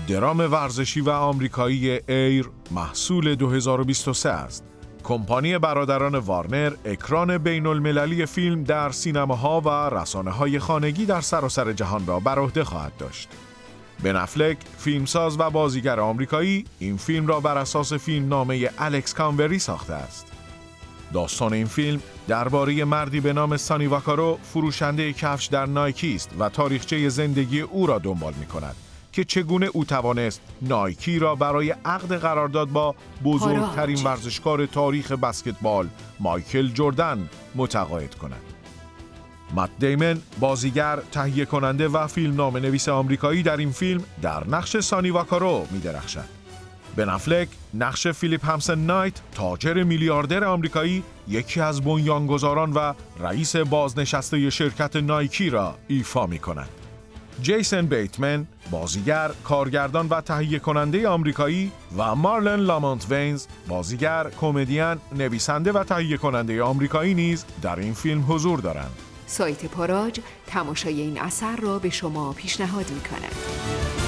درام ورزشی و آمریکایی ایر محصول 2023 است. کمپانی برادران وارنر اکران بین المللی فیلم در سینماها و رسانه‌های خانگی در سراسر جهان را بر عهده خواهد داشت. بن افلک، فیلمساز و بازیگر آمریکایی، این فیلم را بر اساس فیلمنامه الکس کانبری ساخته است. داستان این فیلم درباره مردی به نام سانی واکارو، فروشنده کفش در نایکی است و تاریخچه زندگی او را دنبال می‌کند که چگونه او توانست نایکی را برای عقد قرارداد با بزرگترین ورزشکار تاریخ بسکتبال مایکل جردن متقاعد کند. مت دیمن، بازیگر، تهیه کننده و فیلمنامه نویس آمریکایی، در این فیلم در نقش سانی واکارو می‌درخشد. بن افلک نقش فیلیپ همسن نایت، تاجر میلیاردر آمریکایی، یکی از بنیانگذاران و رئیس بازنشسته شرکت نایکی را ایفا می‌کند. جیسن بیتمن، بازیگر، کارگردان و تهیه کننده آمریکایی، و مارلن لامونت وینز، بازیگر، کمدین، نویسنده و تهیه کننده آمریکایی نیز در این فیلم حضور دارند. سایت پاراج تماشای این اثر را به شما پیشنهاد می‌کند.